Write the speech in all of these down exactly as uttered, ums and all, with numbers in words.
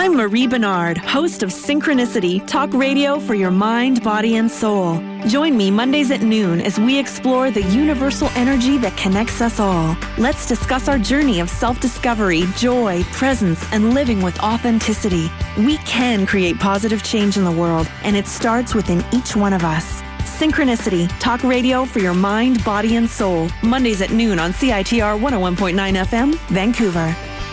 I'm Marie Bernard, host of Synchronicity, talk radio for your mind, body, and soul. Join me Mondays at noon as we explore the universal energy that connects us all. Let's discuss our journey of self-discovery, joy, presence, and living with authenticity. We can create positive change in the world, and it starts within each one of us. Synchronicity, talk radio for your mind, body, and soul. Mondays at noon on C I T R one oh one point nine F M, Vancouver.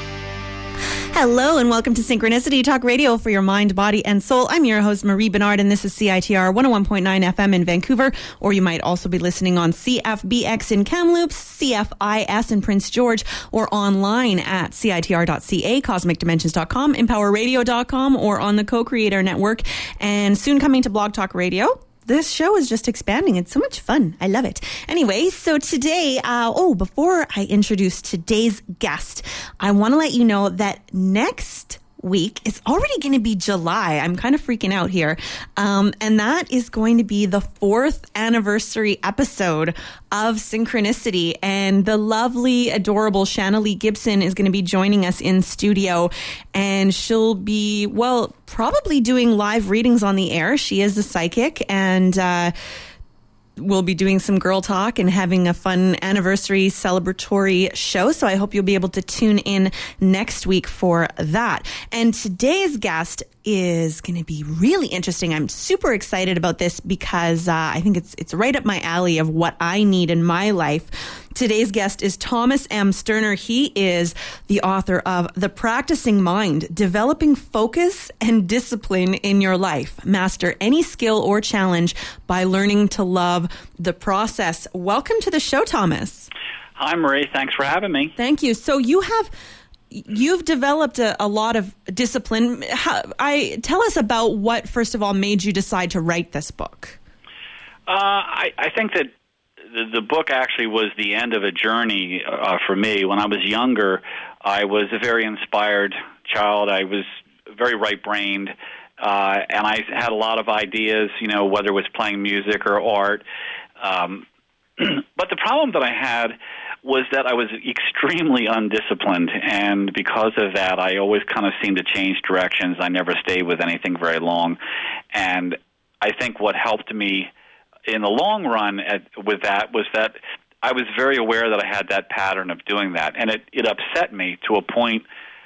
Hello and welcome to Synchronicity, talk radio for your mind, body, and soul. I'm your host, Marie Bernard, and this is C I T R one oh one point nine F M in Vancouver, or you might also be listening on C F B X in Kamloops, C F I S in Prince George, or online at C I T R dot C A, cosmic dimensions dot com, empower radio dot com, or on the Co-Creator Network, and soon coming to Blog Talk Radio. This show is just expanding. It's so much fun. I love it. Anyway, so today, uh, oh, before I introduce today's guest, I want to let you know that next week, it's already going to be July. I'm kind of freaking out here. Um, and that is going to be the fourth anniversary episode of Synchronicity. And the lovely, adorable Shanna Lee Gibson is going to be joining us in studio. And she'll be, well, probably doing live readings on the air. She is a psychic, and uh we'll be doing some girl talk and having a fun anniversary celebratory show. So I hope you'll be able to tune in next week for that. And today's guest is going to be really interesting. I'm super excited about this because uh, I think it's it's right up my alley of what I need in my life. Today's guest is Thomas M. Sterner. He is the author of The Practicing Mind, Developing Focus and Discipline in Your Life. Master any skill or challenge by learning to love the process. Welcome to the show, Thomas. Hi, Marie. Thanks for having me. Thank you. So you have... You've developed a, a lot of discipline. How, I tell us about what, first of all, made you decide to write this book. Uh, I, I think that the, the book actually was the end of a journey uh, for me. When I was younger, I was a very inspired child. I was very right-brained, uh, and I had a lot of ideas, you know, whether it was playing music or art. Um, but the problem that I had was that I was extremely undisciplined, and because of that, I always kind of seemed to change directions. I never stayed with anything very long, and I think what helped me in the long run at, with that was that I was very aware that I had that pattern of doing that, and it, it upset me to a point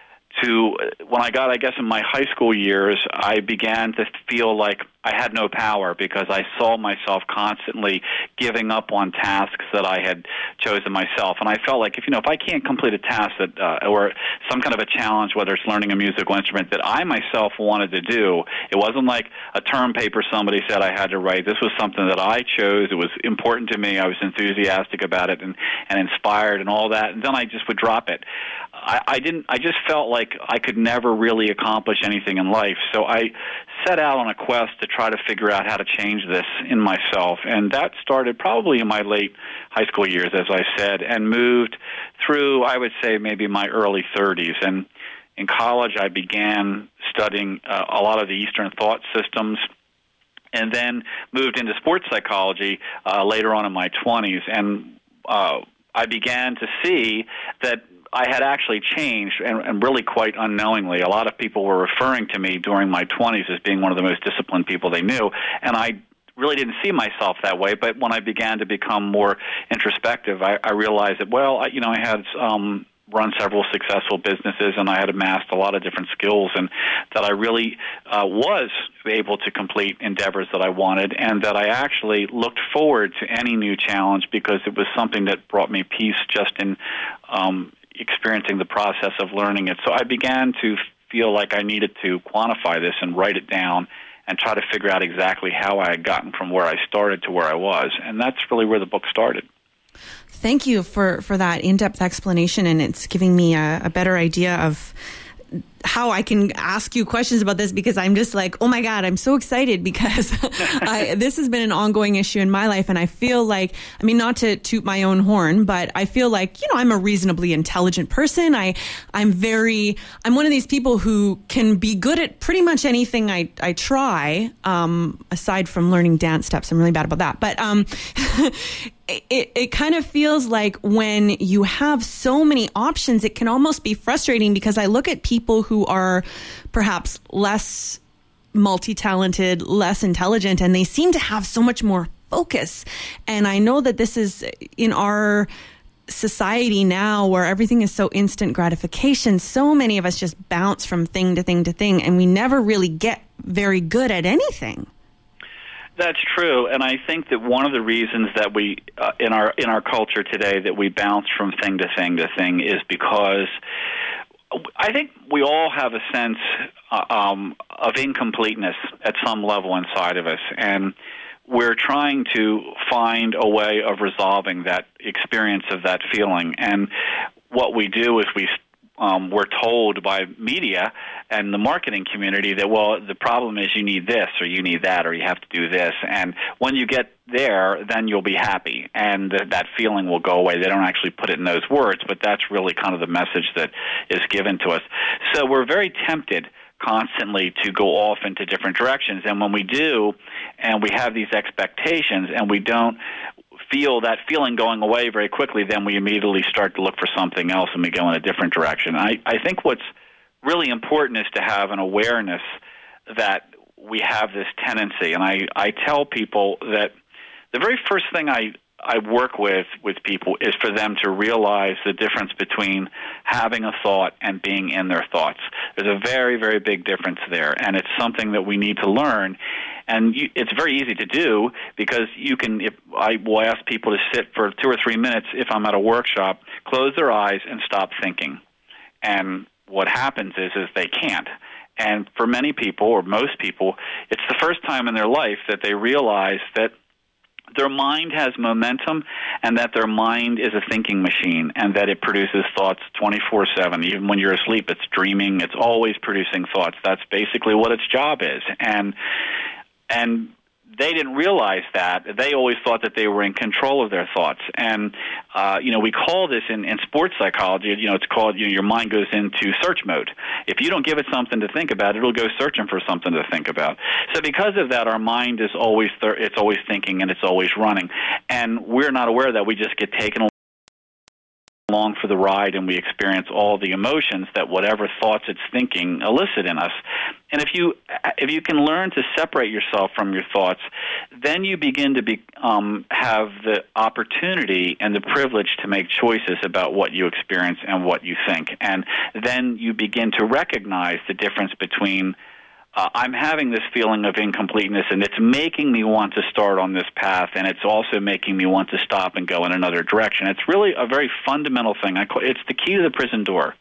to when I got, I guess, in my high school years, I began to feel like I had no power because I saw myself constantly giving up on tasks that I had chosen myself. And I felt like if, you know, if I can't complete a task that, uh, or some kind of a challenge, whether it's learning a musical instrument that I myself wanted to do, it wasn't like a term paper somebody said I had to write. This was something that I chose. It was important to me. I was enthusiastic about it and, and inspired and all that. And then I just would drop it. I, I didn't, I just felt like I could never really accomplish anything in life. So I set out on a quest to try to figure out how to change this in myself. And that started probably in my late high school years, as I said, and moved through, I would say, maybe my early thirties. And in college, I began studying uh, a lot of the Eastern thought systems, and then moved into sports psychology uh, later on in my twenties. And uh, I began to see that I had actually changed, and, and really quite unknowingly. A lot of people were referring to me during my twenties as being one of the most disciplined people they knew, and I really didn't see myself that way. But when I began to become more introspective, I, I realized that, well, I, you know, I had um, run several successful businesses, and I had amassed a lot of different skills, and that I really uh, was able to complete endeavors that I wanted, and that I actually looked forward to any new challenge because it was something that brought me peace just in um, experiencing the process of learning it. So I began to feel like I needed to quantify this and write it down and try to figure out exactly how I had gotten from where I started to where I was. And that's really where the book started. Thank you for, for that in-depth explanation, and it's giving me a, a better idea of how I can ask you questions about this, because I'm just like, oh my God, I'm so excited because I, this has been an ongoing issue in my life. And I feel like, I mean, not to toot my own horn, but I feel like, you know, I'm a reasonably intelligent person. I, I'm very, I'm one of these people who can be good at pretty much anything I, I try, um, aside from learning dance steps. I'm really bad about that. But, um, it, it kind of feels like when you have so many options, it can almost be frustrating, because I look at people who are perhaps less multi-talented, less intelligent, and they seem to have so much more focus. And I know that this is in our society now where everything is so instant gratification. So many of us just bounce from thing to thing to thing, and we never really get very good at anything. That's true, and I think that one of the reasons that we, uh, in our in our culture today, that we bounce from thing to thing to thing is because I think we all have a sense uh, um, of incompleteness at some level inside of us, and we're trying to find a way of resolving that experience of that feeling. And what we do is we um, we're told by media and the marketing community that, well, the problem is you need this or you need that or you have to do this. And when you get there, then you'll be happy, and th- that feeling will go away. They don't actually put it in those words, but that's really kind of the message that is given to us. So we're very tempted constantly to go off into different directions. And when we do, and we have these expectations, and we don't feel that feeling going away very quickly, then we immediately start to look for something else, and we go in a different direction. I, I think what's really important is to have an awareness that we have this tendency. And I, I tell people that the very first thing I I work with with people is for them to realize the difference between having a thought and being in their thoughts. There's a very, very big difference there, and it's something that we need to learn. And you, it's very easy to do, because you can, if I will ask people to sit for two or three minutes if I'm at a workshop, close their eyes and stop thinking. And what happens is, is they can't. And for many people, or most people, it's the first time in their life that they realize that their mind has momentum, and that their mind is a thinking machine, and that it produces thoughts twenty-four seven. Even when you're asleep, it's dreaming. It's always producing thoughts. That's basically what its job is. And and they didn't realize that. They always thought that they were in control of their thoughts. And, uh, you know, we call this in, in sports psychology, you know, it's called, you know, your mind goes into search mode. If you don't give it something to think about, it'll go searching for something to think about. So because of that, our mind is always, th- it's always thinking, and it's always running. And we're not aware of that. We just get taken along for the ride, and we experience all the emotions that whatever thoughts it's thinking elicit in us. And if you if you can learn to separate yourself from your thoughts, then you begin to be um, have the opportunity and the privilege to make choices about what you experience and what you think. And then you begin to recognize the difference between Uh, I'm having this feeling of incompleteness, and it's making me want to start on this path, and it's also making me want to stop and go in another direction. It's really a very fundamental thing. I call, it's the key to the prison door.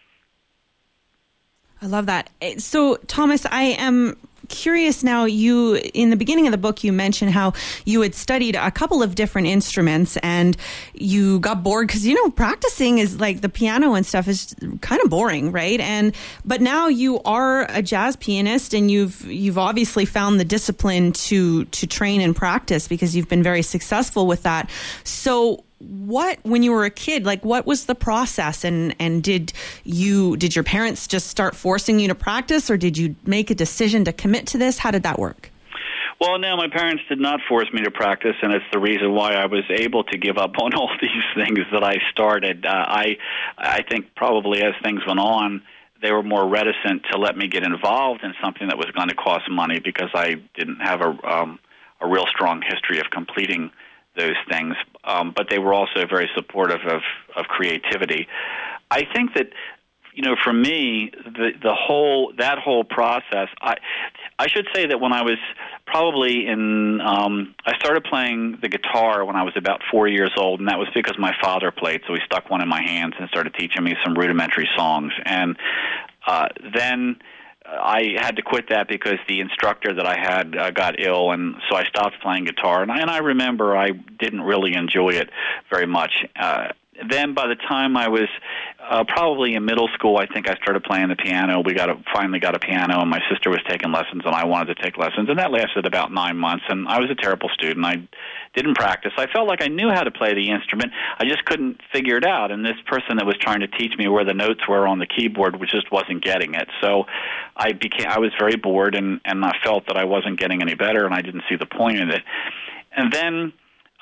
I love that. So, Thomas, I am curious now. You, in the beginning of the book, you mentioned how you had studied a couple of different instruments, and you got bored because, you know, practicing is like the piano and stuff is kind of boring, right? And but now you are a jazz pianist, and you've you've obviously found the discipline to to train and practice, because you've been very successful with that. So, what, when you were a kid, like what was the process, and, and did you, did your parents just start forcing you to practice, or did you make a decision to commit to this? How did that work? Well, no, my parents did not force me to practice, and it's the reason why I was able to give up on all these things that I started. Uh, I, I think probably as things went on, they were more reticent to let me get involved in something that was going to cost money, because I didn't have a, um, a real strong history of completing those things, um, but they were also very supportive of, of creativity. I think that, you know, for me, the the whole that whole process, I I should say that when I was probably in, um, I started playing the guitar when I was about four years old, and that was because my father played, so he stuck one in my hands and started teaching me some rudimentary songs, and uh, then I had to quit that because the instructor that I had uh, got ill, and so I stopped playing guitar. And I, and I remember I didn't really enjoy it very much. Uh, then by the time I was uh, probably in middle school, I think I started playing the piano. We got a, finally got a piano, and my sister was taking lessons, and I wanted to take lessons. And that lasted about nine months, and I was a terrible student. I didn't practice. I felt like I knew how to play the instrument. I just couldn't figure it out. And this person that was trying to teach me where the notes were on the keyboard was just wasn't getting it. So I became I was very bored, and, and I felt that I wasn't getting any better, and I didn't see the point in it. And then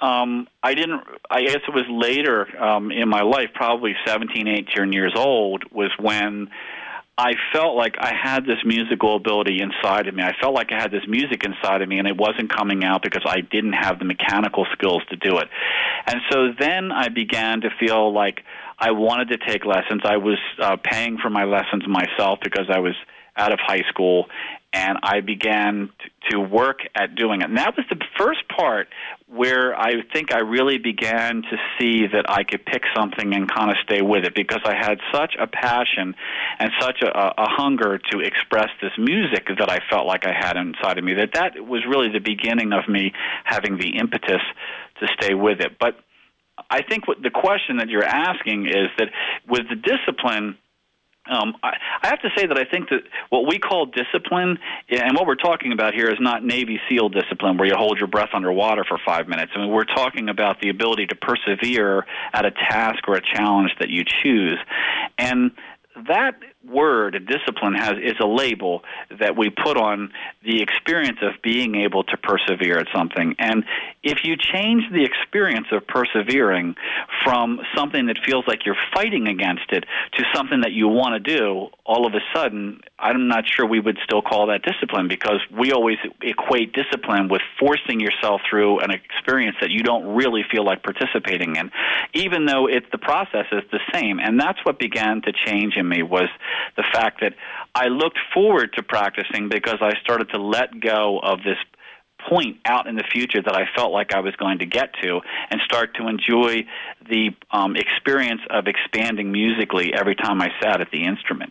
um, I didn't, I guess it was later um, in my life, probably seventeen, eighteen years old, was when I felt like I had this musical ability inside of me. I felt like I had this music inside of me, and it wasn't coming out because I didn't have the mechanical skills to do it. And so then I began to feel like I wanted to take lessons. I was uh, paying for my lessons myself because I was out of high school, and I began t- to work at doing it. And that was the first part where I think I really began to see that I could pick something and kind of stay with it, because I had such a passion and such a, a hunger to express this music that I felt like I had inside of me, that that was really the beginning of me having the impetus to stay with it. But I think what the question that you're asking is that with the discipline, Um, I, I have to say that I think that what we call discipline, and what we're talking about here, is not Navy SEAL discipline where you hold your breath underwater for five minutes. I mean, we're talking about the ability to persevere at a task or a challenge that you choose. And that word, discipline, has is a label that we put on the experience of being able to persevere at something. And if you change the experience of persevering from something that feels like you're fighting against it to something that you want to do, all of a sudden, I'm not sure we would still call that discipline, because we always equate discipline with forcing yourself through an experience that you don't really feel like participating in, even though it's the process is the same. And that's what began to change in me, was the fact that I looked forward to practicing because I started to let go of this point out in the future that I felt like I was going to get to, and start to enjoy the um, experience of expanding musically every time I sat at the instrument.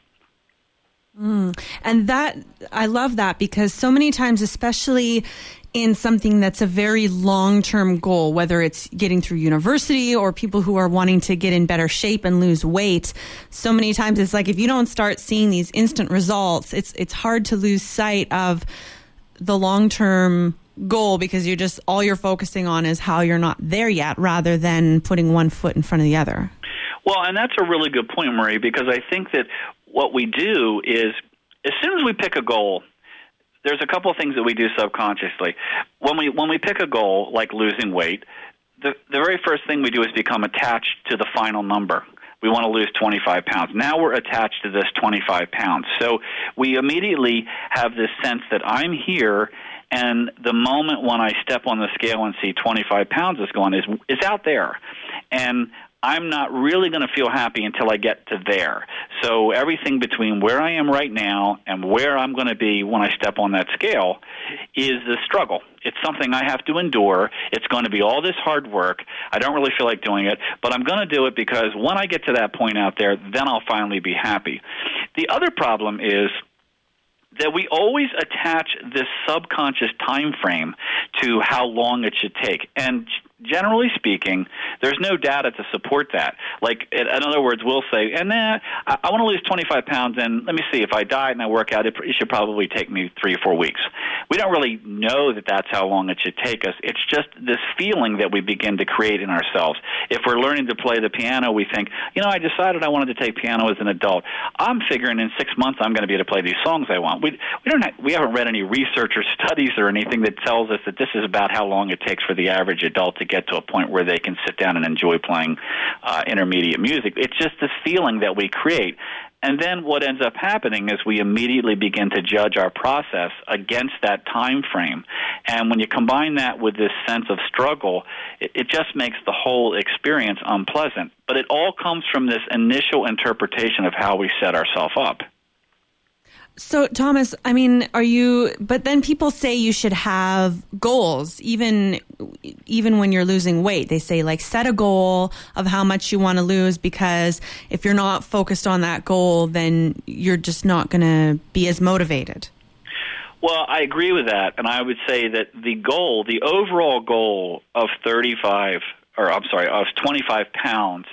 Mm. And that, I love that, because so many times, especially in something that's a very long-term goal, whether it's getting through university or people who are wanting to get in better shape and lose weight, so many times it's like if you don't start seeing these instant results, it's it's hard to lose sight of the long-term goal, because you're just, all you're focusing on is how you're not there yet, rather than putting one foot in front of the other. Well, and that's a really good point, Marie, because I think that what we do is, as soon as we pick a goal, there's a couple of things that we do subconsciously. When we when we pick a goal, like losing weight, the, the very first thing we do is become attached to the final number. We want to lose twenty-five pounds. Now we're attached to this twenty-five pounds. So we immediately have this sense that I'm here, and the moment when I step on the scale and see twenty-five pounds is gone is is out there. And I'm not really going to feel happy until I get to there. So everything between where I am right now and where I'm going to be when I step on that scale is the struggle. It's something I have to endure. It's going to be all this hard work. I don't really feel like doing it, but I'm going to do it, because when I get to that point out there, then I'll finally be happy. The other problem is that we always attach this subconscious time frame to how long it should take. And generally speaking, there's no data to support that. Like, in other words, we'll say, and nah, I, I want to lose twenty-five pounds, and let me see, if I diet and I work out, it, it should probably take me three or four weeks. We don't really know that that's how long it should take us. It's just this feeling that we begin to create in ourselves. If we're learning to play the piano, we think, you know, I decided I wanted to take piano as an adult. I'm figuring in six months I'm going to be able to play these songs I want. We we don't have, we haven't read any research or studies or anything that tells us that this is about how long it takes for the average adult to get to a point where they can sit down and enjoy playing uh, intermediate music. It's just this feeling that we create. And then what ends up happening is we immediately begin to judge our process against that time frame. And when you combine that with this sense of struggle, it, it just makes the whole experience unpleasant. But it all comes from this initial interpretation of how we set ourselves up. So, Thomas, I mean, are you, but then people say you should have goals, even, even when you're losing weight. They say, like, set a goal of how much you want to lose, because if you're not focused on that goal, then you're just not going to be as motivated. Well, I agree with that. And I would say that the goal, the overall goal of thirty-five, or I'm sorry, of twenty-five pounds,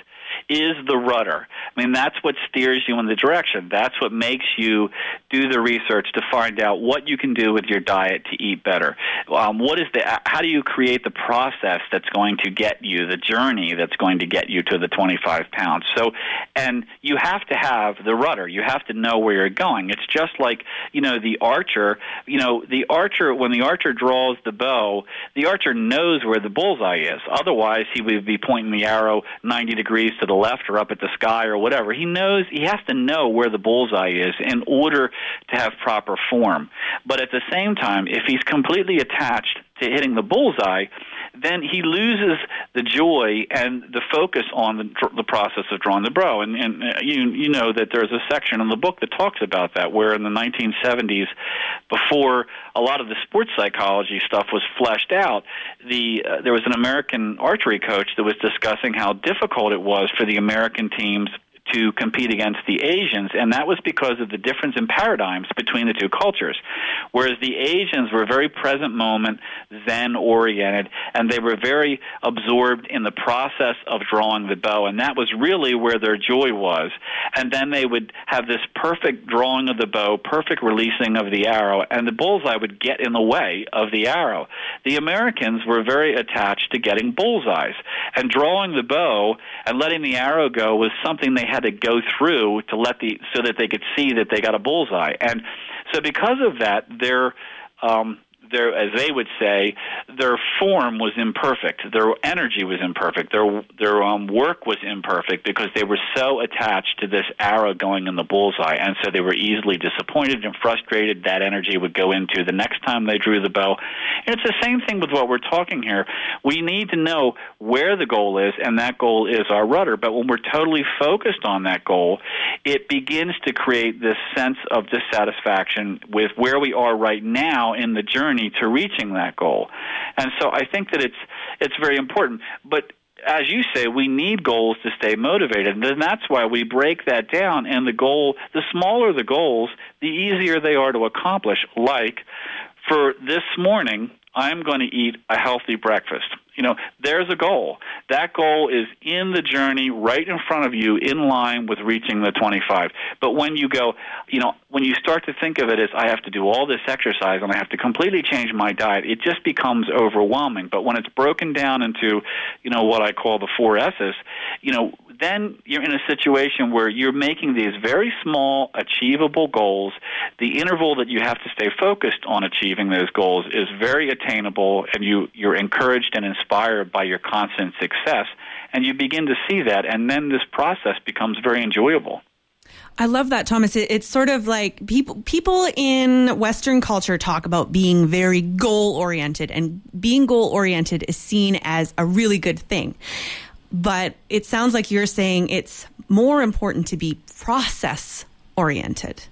is the rudder. I mean, that's what steers you in the direction. That's what makes you do the research to find out what you can do with your diet to eat better. Um, what is the? How do you create the process that's going to get you, the journey that's going to get you to the twenty-five pounds? So, and you have to have the rudder. You have to know where you're going. It's just like, you know, the archer. You know, the archer, when the archer draws the bow, the archer knows where the bullseye is. Otherwise, he would be pointing the arrow ninety degrees to the left or up at the sky or whatever. He knows, he has to know where the bullseye is in order to have proper form. But at the same time, if he's completely attached to hitting the bullseye, then he loses the joy and the focus on the, the process of drawing the bow. And, and uh, you, you know that there's a section in the book that talks about that, where in the nineteen seventies, before a lot of the sports psychology stuff was fleshed out, the uh, there was an American archery coach that was discussing how difficult it was for the American teams to compete against the Asians, and that was because of the difference in paradigms between the two cultures. Whereas the Asians were very present moment, Zen-oriented, and they were very absorbed in the process of drawing the bow, and that was really where their joy was. And then they would have this perfect drawing of the bow, perfect releasing of the arrow, and the bullseye would get in the way of the arrow. The Americans were very attached to getting bullseyes, and drawing the bow and letting the arrow go was something they had to go through to let the so that they could see that they got a bullseye. And so because of that, their um, their, as they would say, their form was imperfect. Their energy was imperfect. Their their um, work was imperfect because they were so attached to this arrow going in the bullseye, and so they were easily disappointed and frustrated. That energy would go into the next time they drew the bow. And it's the same thing with what we're talking here. We need to know where the goal is, and that goal is our rudder. But when we're totally focused on that goal, it begins to create this sense of dissatisfaction with where we are right now in the journey to reaching that goal. And so I think that it's it's very important. But as you say, we need goals to stay motivated, and then that's why we break that down. And the goal, the smaller the goals, the easier they are to accomplish. Like, for this morning, I'm going to eat a healthy breakfast. You know, there's a goal. That goal is in the journey, right in front of you, in line with reaching the twenty-five. But when you go, you know, when you start to think of it as I have to do all this exercise and I have to completely change my diet, it just becomes overwhelming. But when it's broken down into, you know, what I call the four S's, you know, then you're in a situation where you're making these very small, achievable goals. The interval that you have to stay focused on achieving those goals is very attainable, and you, you're encouraged and inspired by your constant success, and you begin to see that, and then this process becomes very enjoyable. I love that, Thomas. It, it's sort of like people people in Western culture talk about being very goal-oriented, and being goal-oriented is seen as a really good thing. But it sounds like you're saying it's more important to be process-oriented.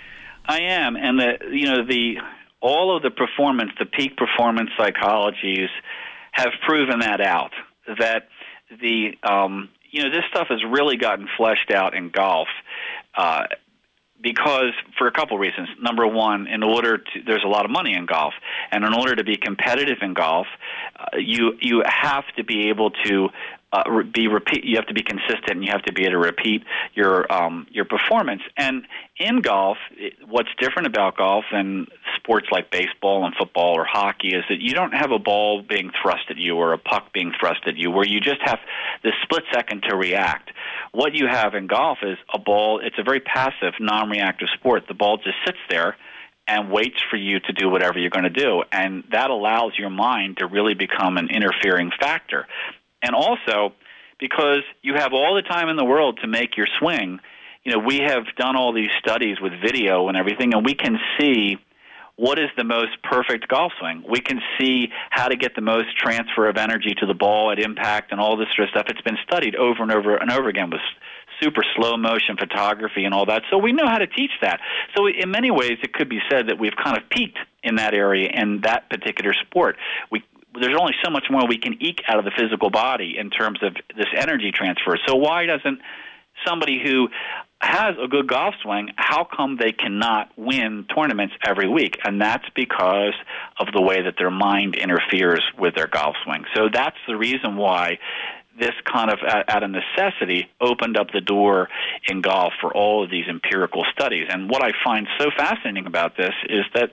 I am, and the you know the all of the performance, the peak performance psychologies have proven that out. That the um, you know this stuff has really gotten fleshed out in golf. Uh, Because for a couple reasons. Number one, in order to, there's a lot of money in golf, and in order to be competitive in golf, uh, you you have to be able to uh, be repeat. You have to be consistent, and you have to be able to repeat your um, your performance. And in golf, it, what's different about golf than sports like baseball and football or hockey is that you don't have a ball being thrust at you or a puck being thrust at you, where you just have this split second to react. What you have in golf is a ball. It's a very passive, non-reactive sport. The ball just sits there and waits for you to do whatever you're going to do, and that allows your mind to really become an interfering factor. And also, because you have all the time in the world to make your swing, you know, we have done all these studies with video and everything, and we can see what is the most perfect golf swing. We can see how to get the most transfer of energy to the ball at impact and all this sort of stuff. It's been studied over and over and over again with super slow motion photography and all that. So we know how to teach that. So in many ways, it could be said that we've kind of peaked in that area in that particular sport. We There's only so much more we can eke out of the physical body in terms of this energy transfer. So why doesn't somebody who has a good golf swing, how come they cannot win tournaments every week? And that's because of the way that their mind interferes with their golf swing. So that's the reason why this kind of, out of necessity, opened up the door in golf for all of these empirical studies. And what I find so fascinating about this is that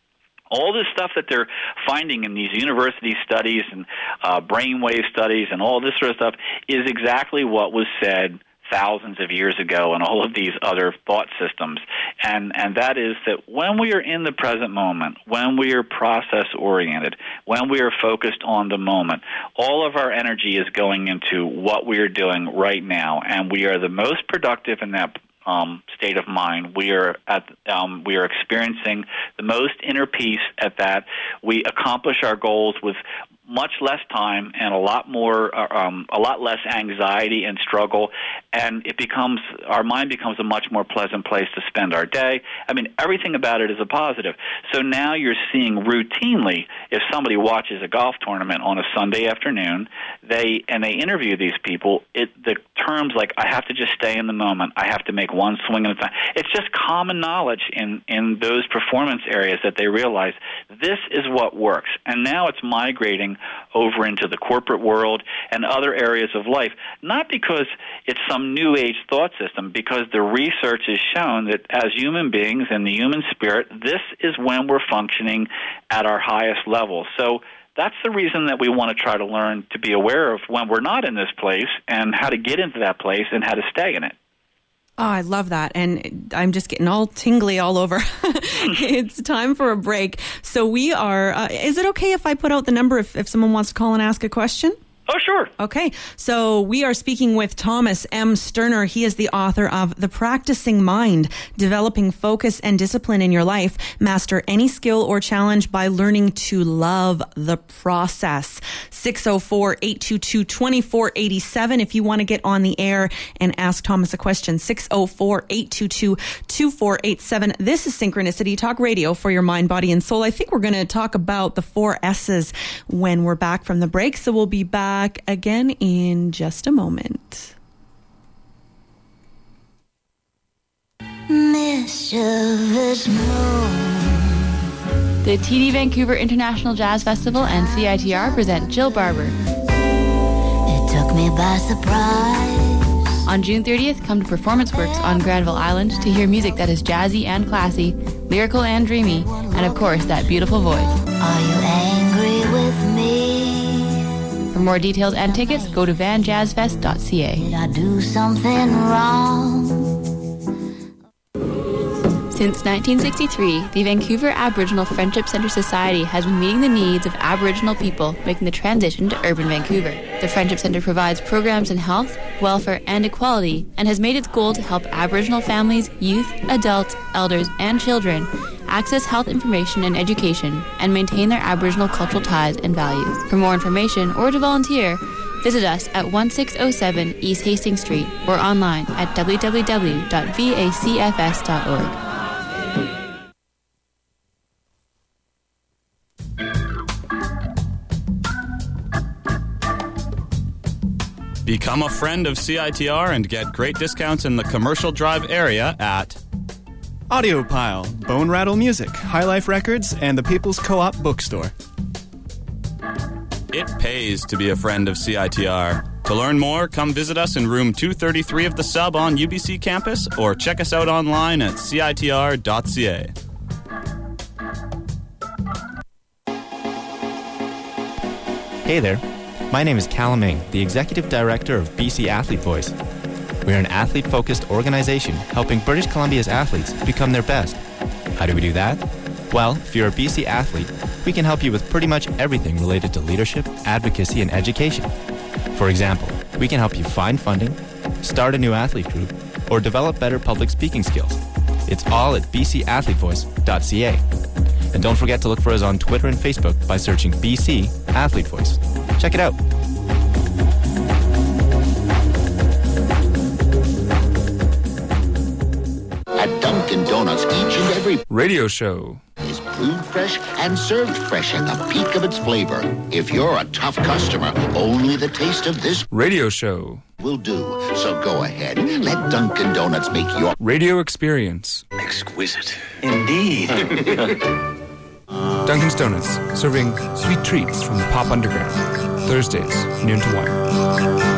all this stuff that they're finding in these university studies and uh, brainwave studies and all this sort of stuff is exactly what was said thousands of years ago and all of these other thought systems. And and that is that when we are in the present moment, when we are process-oriented, when we are focused on the moment, all of our energy is going into what we are doing right now, and we are the most productive in that Um, state of mind. We are at um, we are experiencing the most inner peace at that. We accomplish our goals with much less time and a lot more, uh, um, a lot less anxiety and struggle, and it becomes our mind becomes a much more pleasant place to spend our day. I mean, everything about it is a positive. So now you're seeing routinely, if somebody watches a golf tournament on a Sunday afternoon, they and they interview these people, it the terms like "I have to just stay in the moment," "I have to make one swing at a time," it's just common knowledge in in those performance areas that they realize this is what works. And now it's migrating over into the corporate world and other areas of life, not because it's some new age thought system, because the research has shown that as human beings and the human spirit, this is when we're functioning at our highest level. So that's the reason that we want to try to learn to be aware of when we're not in this place and how to get into that place and how to stay in it. Oh, I love that. And I'm just getting all tingly all over. It's time for a break. So we are, uh, is it okay if I put out the number if, if someone wants to call and ask a question? Oh, sure. Okay. So we are speaking with Thomas M. Sterner. He is the author of The Practicing Mind, Developing Focus and Discipline in Your Life. Master any skill or challenge by learning to love the process. six oh four, eight two two, two four eight seven if you want to get on the air and ask Thomas a question. six oh four, eight two two, two four eight seven. This is Synchronicity Talk Radio for your mind, body, and soul. I think we're going to talk about the four S's when we're back from the break. So we'll be back again in just a moment. Mischievous moon. The T D Vancouver International Jazz Festival and C I T R present Jill Barber. It took me by surprise. On June thirtieth, come to Performance Works on Granville Island to hear music that is jazzy and classy, lyrical and dreamy, and of course, that beautiful voice. Are you angry with me? For more details and tickets, go to van jazz fest dot c a. Did I do something wrong? Since nineteen sixty-three, the Vancouver Aboriginal Friendship Centre Society has been meeting the needs of Aboriginal people making the transition to urban Vancouver. The Friendship Centre provides programs in health, welfare, and equality, and has made its goal to help Aboriginal families, youth, adults, elders, and children access health information and education, and maintain their Aboriginal cultural ties and values. For more information or to volunteer, visit us at sixteen oh seven East Hastings Street or online at w w w dot v a c f s dot org. Become a friend of C I T R and get great discounts in the Commercial Drive area at Audiopile, Bone Rattle Music, High Life Records, and the People's Co-op Bookstore. It pays to be a friend of C I T R. To learn more, come visit us in room two thirty-three of the Sub on U B C campus or check us out online at c i t r dot c a. Hey there. My name is Callum Ng, the Executive Director of B C Athlete Voice. We're an athlete-focused organization helping British Columbia's athletes become their best. How do we do that? Well, if you're a B C athlete, we can help you with pretty much everything related to leadership, advocacy, and education. For example, we can help you find funding, start a new athlete group, or develop better public speaking skills. It's all at b c athlete voice dot c a. And don't forget to look for us on Twitter and Facebook by searching B C Athlete Voice. Check it out. At Dunkin' Donuts, each and every radio show is brewed fresh and served fresh at the peak of its flavor. If you're a tough customer, only the taste of this radio show will do. So go ahead, let Dunkin' Donuts make your radio experience exquisite. Indeed. Dunkin's Donuts, serving sweet treats from the pop underground. Thursdays, noon to one.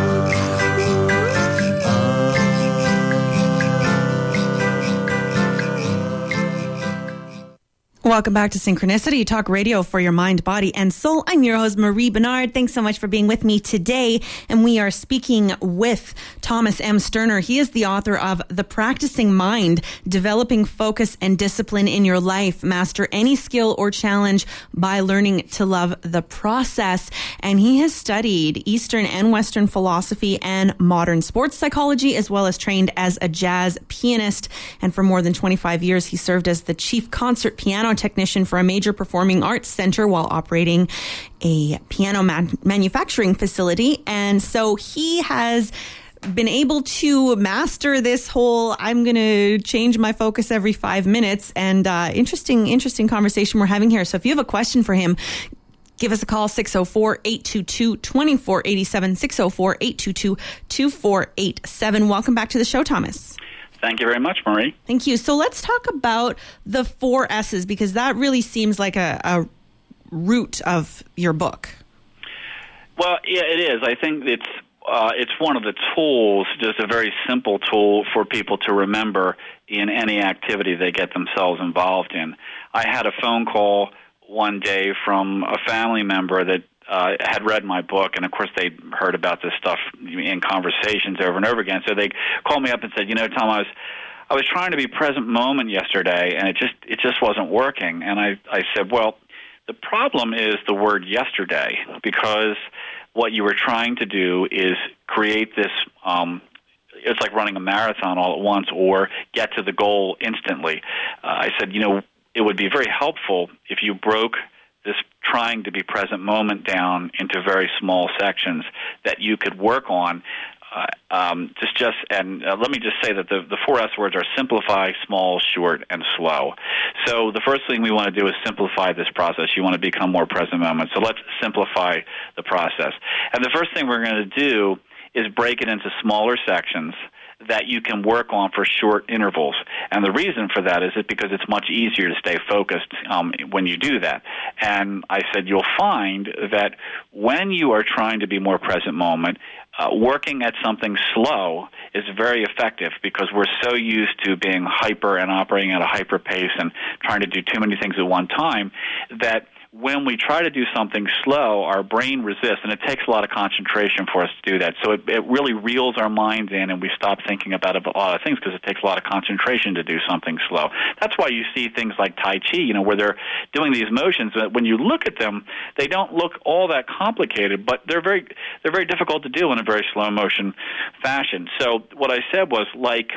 Welcome back to Synchronicity, talk radio for your mind, body, and soul. I'm your host, Marie Bernard. Thanks so much for being with me today. And we are speaking with Thomas M. Sterner. He is the author of The Practicing Mind, Developing Focus and Discipline in Your Life. Master any skill or challenge by learning to love the process. And he has studied Eastern and Western philosophy and modern sports psychology, as well as trained as a jazz pianist. And for more than twenty-five years, he served as the chief concert piano technician for a major performing arts center while operating a piano man- manufacturing facility. And so he has been able to master this whole, I'm going to change my focus every five minutes. And uh, interesting, interesting conversation we're having here. So if you have a question for him, give us a call, six oh four, eight two two, two four eight seven, six oh four, eight two two, two four eight seven. Welcome back to the show, Thomas. Thank you very much, Marie. Thank you. So let's talk about the four S's, because that really seems like a, a root of your book. Well, yeah, it is. I think it's uh, it's one of the tools, just a very simple tool for people to remember in any activity they get themselves involved in. I had a phone call one day from a family member that Uh, had read my book, and of course they heard about this stuff in conversations over and over again. So they called me up and said, "You know, Tom, I was I was trying to be present moment yesterday, and it just it just wasn't working." And I I said, "Well, the problem is the word yesterday, because what you were trying to do is create this." Um, it's like running a marathon all at once, or get to the goal instantly. Uh, I said, "You know, it would be very helpful if you broke this trying to be present moment down into very small sections that you could work on." Uh, um, just, just, and uh, let me just say that the, the four S words are simplify, small, short, and slow. So the first thing we want to do is simplify this process. You want to become more present moment. So let's simplify the process. And the first thing we're going to do is break it into smaller sections that you can work on for short intervals. And the reason for that is it because it's much easier to stay focused um, when you do that. And I said you'll find that when you are trying to be more present moment, uh, working at something slow is very effective, because we're so used to being hyper and operating at a hyper pace and trying to do too many things at one time that when we try to do something slow, our brain resists, and it takes a lot of concentration for us to do that. So it, it really reels our minds in, and we stop thinking about a lot of things because it takes a lot of concentration to do something slow. That's why you see things like Tai Chi, you know, where they're doing these motions. When you look at them, they don't look all that complicated, but they're very they're very difficult to do in a very slow motion fashion. So what I said was, like,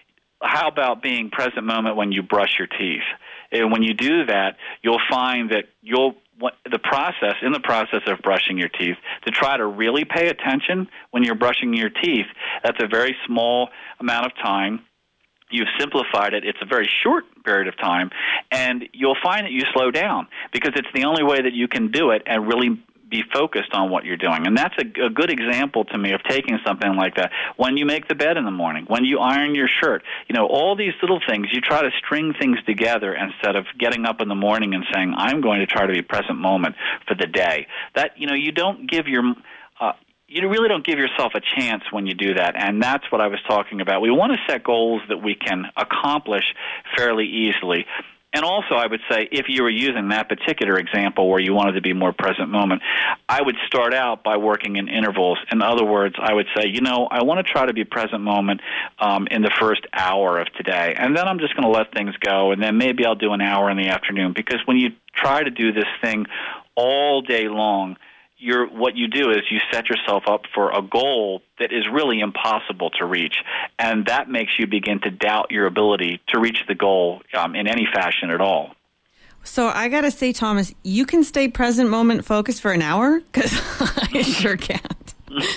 how about being present moment when you brush your teeth? And when you do that, you'll find that you'll the process in the process of brushing your teeth, to try to really pay attention when you're brushing your teeth. That's a very small amount of time. You've simplified it. It's a very short period of time, and you'll find that you slow down, because it's the only way that you can do it and really be focused on what you're doing. And that's a, a good example to me of taking something like that. When you make the bed in the morning, when you iron your shirt, you know, all these little things, you try to string things together instead of getting up in the morning and saying, I'm going to try to be present moment for the day. That, you know, you don't give your, uh, you really don't give yourself a chance when you do that. And that's what I was talking about. We want to set goals that we can accomplish fairly easily. And also, I would say, if you were using that particular example where you wanted to be more present moment, I would start out by working in intervals. In other words, I would say, you know, I want to try to be present moment um, in the first hour of today. And then I'm just going to let things go, and then maybe I'll do an hour in the afternoon. Because when you try to do this thing all day long, You're, what you do is you set yourself up for a goal that is really impossible to reach, and that makes you begin to doubt your ability to reach the goal um, in any fashion at all. So I got to say, Thomas, you can stay present moment focused for an hour? Because I sure can't.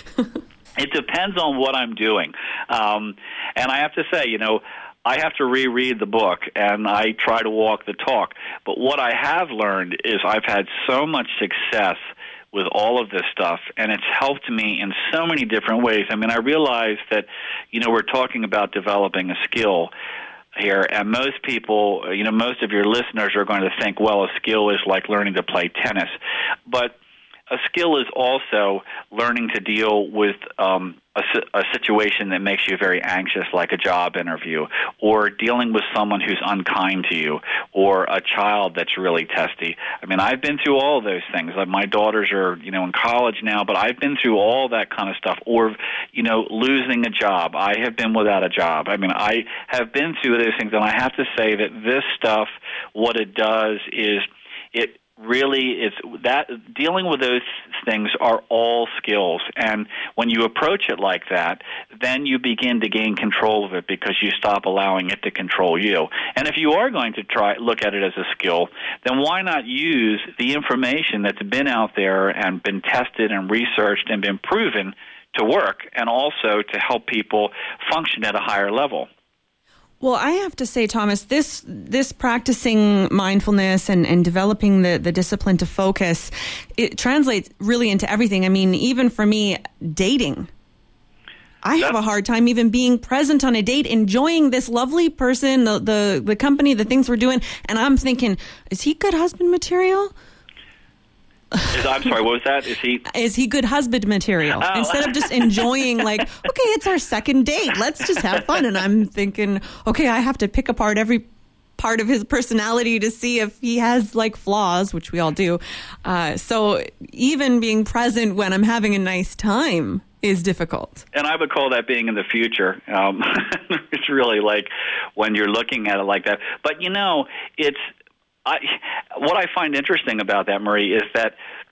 It depends on what I'm doing. Um, and I have to say, you know, I have to reread the book, and I try to walk the talk. But what I have learned is I've had so much success with all of this stuff, and it's helped me in so many different ways. I mean, I realize that, you know, we're talking about developing a skill here, and most people, you know, most of your listeners are going to think, well, a skill is like learning to play tennis. But a skill is also learning to deal with um, a, a situation that makes you very anxious, like a job interview, or dealing with someone who's unkind to you, or a child that's really testy. I mean, I've been through all of those things. Like my daughters are, you know, in college now, but I've been through all that kind of stuff. Or, you know, losing a job. I have been without a job. I mean, I have been through those things, and I have to say that this stuff, what it does is it really is that dealing with those things are all skills. And when you approach it like that, then you begin to gain control of it because you stop allowing it to control you. And if you are going to try look at it as a skill, then why not use the information that's been out there and been tested and researched and been proven to work, and also to help people function at a higher level? Well, I have to say, Thomas, this this practicing mindfulness and, and developing the, the discipline to focus, it translates really into everything. I mean, even for me, dating. I have a hard time even being present on a date, enjoying this lovely person, the, the, the company, the things we're doing, and I'm thinking, is he good husband material? Is, I'm sorry, what was that? Is he is he good husband material? Oh. Instead of just enjoying, like, okay, it's our second date, let's just have fun. And I'm thinking, okay, I have to pick apart every part of his personality to see if he has like flaws, which we all do. Uh, so even being present when I'm having a nice time is difficult. And I would call that being in the future. Um, it's really like when you're looking at it like that. But you know, it's. I, what I find interesting about that, Marie, is that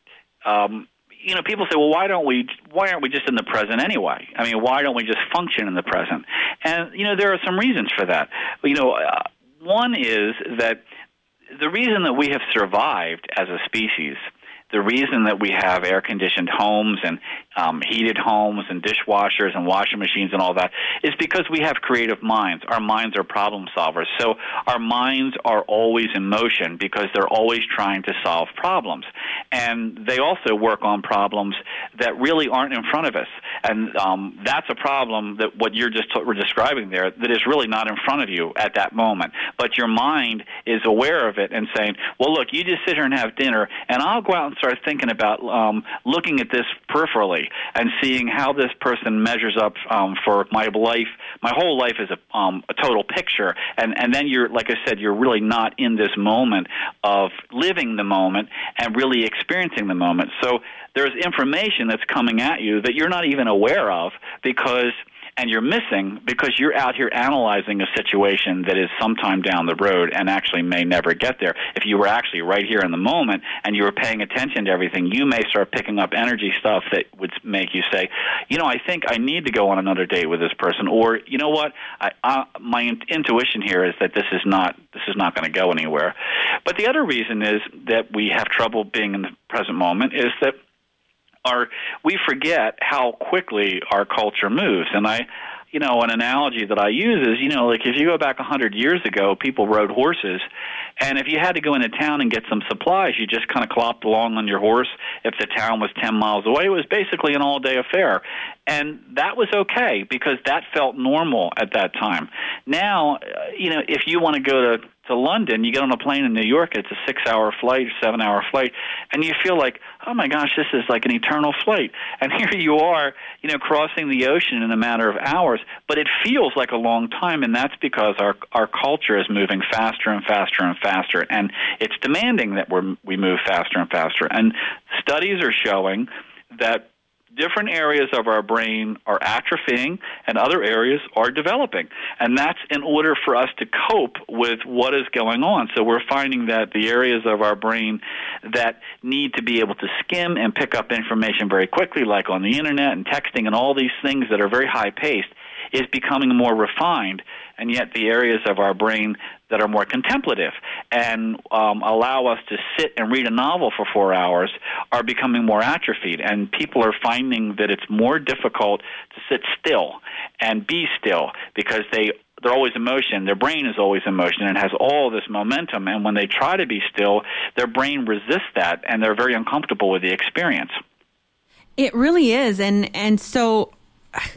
um, you know, people say, well, why don't we? Why aren't we just in the present anyway? I mean, why don't we just function in the present? And you know, there are some reasons for that. You know, uh, one is that the reason that we have survived as a species, the reason that we have air-conditioned homes and um, heated homes and dishwashers and washing machines and all that is because we have creative minds. Our minds are problem solvers. So our minds are always in motion because they're always trying to solve problems. And they also work on problems that really aren't in front of us. And um, that's a problem that what you're just we're describing there that is really not in front of you at that moment. But your mind is aware of it and saying, well, look, you just sit here and have dinner, and I'll go out and start thinking about um, looking at this peripherally and seeing how this person measures up um, for my life. My whole life is a, um, a total picture. And, and then you're, like I said, you're really not in this moment of living the moment and really experiencing the moment. So there's information that's coming at you that you're not even aware of because and you're missing because you're out here analyzing a situation that is sometime down the road and actually may never get there. If you were actually right here in the moment and you were paying attention to everything, you may start picking up energy stuff that would make you say, you know, I think I need to go on another date with this person, or you know what, I, I, my in- intuition here is that this is not this is not going to go anywhere. But the other reason is that we have trouble being in the present moment is that Our, we forget how quickly our culture moves. And I, you know, an analogy that I use is, you know, like if you go back a hundred years ago, people rode horses, and if you had to go into town and get some supplies, you just kind of clopped along on your horse. If the town was ten miles away, it was basically an all-day affair. And that was okay because that felt normal at that time. Now, you know, if you want to go to to London, you get on a plane in New York, it's a six-hour flight, seven-hour flight, and you feel like, oh, my gosh, this is like an eternal flight. And here you are, you know, crossing the ocean in a matter of hours, but it feels like a long time, and that's because our our culture is moving faster and faster and faster, and it's demanding that we're, we move faster and faster. And studies are showing that different areas of our brain are atrophying and other areas are developing. And that's in order for us to cope with what is going on. So we're finding that the areas of our brain that need to be able to skim and pick up information very quickly, like on the internet and texting and all these things that are very high-paced, is becoming more refined, and yet the areas of our brain that are more contemplative and um, allow us to sit and read a novel for four hours are becoming more atrophied, and people are finding that it's more difficult to sit still and be still because they they're always in motion. Their brain is always in motion and has all this momentum, and when they try to be still, their brain resists that, and they're very uncomfortable with the experience. It really is, and and so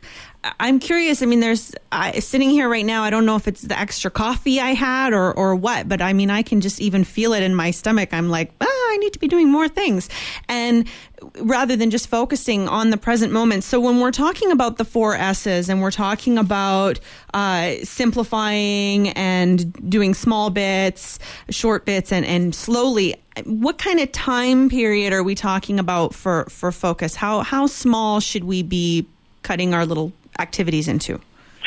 I'm curious. I mean, there's I, sitting here right now. I don't know if it's the extra coffee I had or or what, but I mean, I can just even feel it in my stomach. I'm like, ah, I need to be doing more things, and rather than just focusing on the present moment. So when we're talking about the four S's and we're talking about uh, simplifying and doing small bits, short bits, and and slowly, what kind of time period are we talking about for for focus? How how small should we be cutting our little activities into?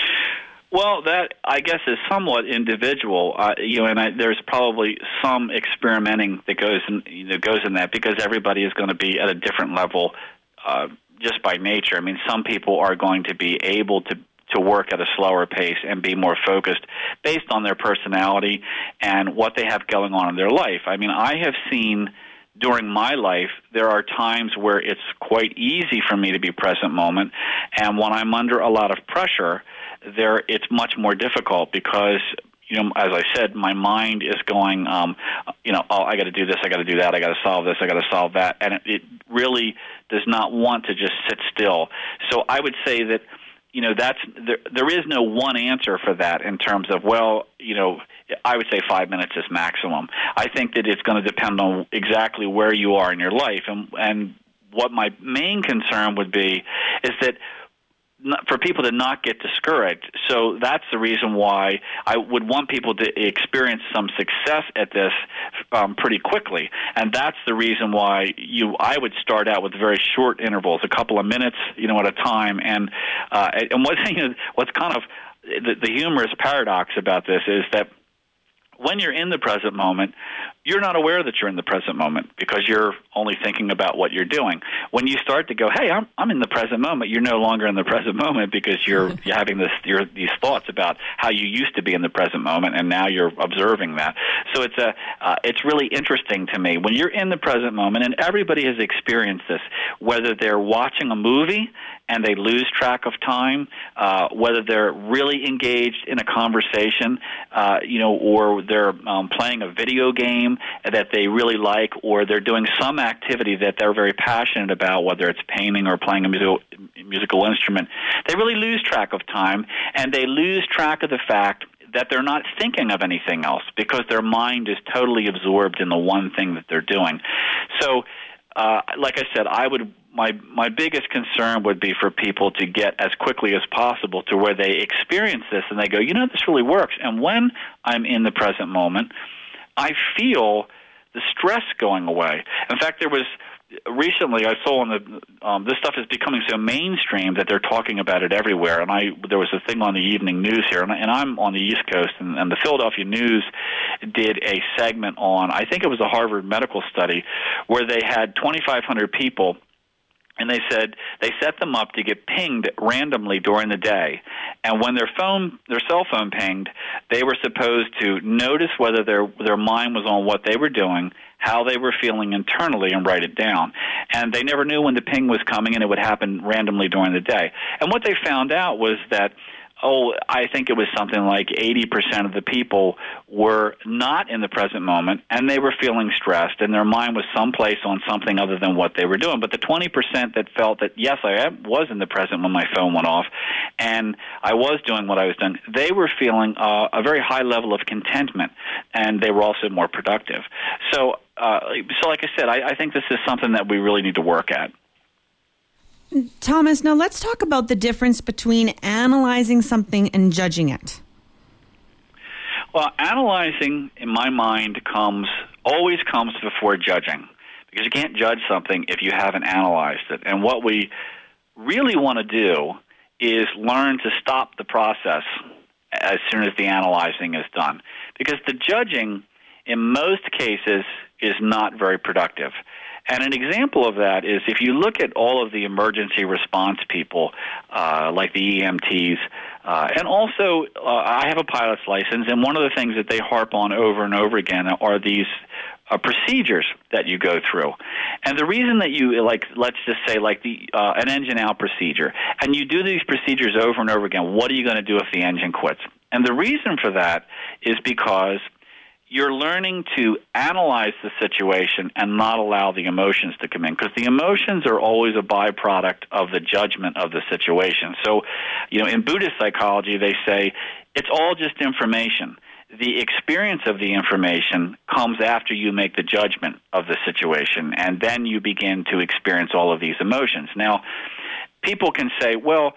Well, that, I guess, is somewhat individual, uh, you know, and I, there's probably some experimenting that goes in, you know, goes in that, because everybody is going to be at a different level uh, just by nature. I mean, some people are going to be able to to work at a slower pace and be more focused based on their personality and what they have going on in their life. I mean, I have seen during my life, there are times where it's quite easy for me to be present moment, and when I'm under a lot of pressure, there it's much more difficult because, you know, as I said, my mind is going, um, you know, oh, I got to do this, I got to do that, I got to solve this, I got to solve that, and it, it really does not want to just sit still. So I would say that, you know, that's there, there is no one answer for that in terms of, well, you know, I would say five minutes is maximum. I think that it's going to depend on exactly where you are in your life. And, and what my main concern would be is that not, for people to not get discouraged. So that's the reason why I would want people to experience some success at this um, pretty quickly. And that's the reason why you I would start out with very short intervals, a couple of minutes, you know, at a time. And uh, and what, you know, what's kind of the, the humorous paradox about this is that when you're in the present moment, you're not aware that you're in the present moment because you're only thinking about what you're doing. When you start to go, hey, I'm I'm in the present moment, you're no longer in the present moment because you're you're having this you're, these thoughts about how you used to be in the present moment, and now you're observing that. So it's a uh, it's really interesting to me when you're in the present moment, and everybody has experienced this, whether they're watching a movie and they lose track of time, uh, whether they're really engaged in a conversation, uh, you know, or they're um, playing a video game that they really like, or they're doing some activity that they're very passionate about, whether it's painting or playing a musical, musical instrument. They really lose track of time, and they lose track of the fact that they're not thinking of anything else because their mind is totally absorbed in the one thing that they're doing. So, uh, like I said, I would my my biggest concern would be for people to get as quickly as possible to where they experience this and they go, you know, this really works. And when I'm in the present moment, I feel the stress going away. In fact, there was recently I saw on the um, this stuff is becoming so mainstream that they're talking about it everywhere. And I there was a thing on the evening news here, and, I, and I'm on the East Coast, and, and the Philadelphia News did a segment on, I think it was a Harvard medical study, where they had twenty-five hundred people. And they said they set them up to get pinged randomly during the day. And when their phone, their cell phone pinged, they were supposed to notice whether their their mind was on what they were doing, how they were feeling internally, and write it down. And they never knew when the ping was coming, and it would happen randomly during the day. And what they found out was that, oh, I think it was something like eighty percent of the people were not in the present moment, and they were feeling stressed, and their mind was someplace on something other than what they were doing. But the twenty percent that felt that, yes, I was in the present when my phone went off, and I was doing what I was doing, they were feeling uh, a very high level of contentment, and they were also more productive. So, uh, so like I said, I, I think this is something that we really need to work at. Thomas, now let's talk about the difference between analyzing something and judging it. Well, analyzing, in my mind, comes always comes before judging, because you can't judge something if you haven't analyzed it. And what we really want to do is learn to stop the process as soon as the analyzing is done, because the judging, in most cases, is not very productive. And an example of that is if you look at all of the emergency response people, uh, like the E M Ts, uh, and also uh, I have a pilot's license, and one of the things that they harp on over and over again are these uh, procedures that you go through. And the reason that you, like, let's just say like the uh, an engine out procedure, and you do these procedures over and over again, what are you going to do if the engine quits? And the reason for that is because you're learning to analyze the situation and not allow the emotions to come in, because the emotions are always a byproduct of the judgment of the situation. So, you know, in Buddhist psychology, they say it's all just information. The experience of the information comes after you make the judgment of the situation, and then you begin to experience all of these emotions. Now, people can say, well,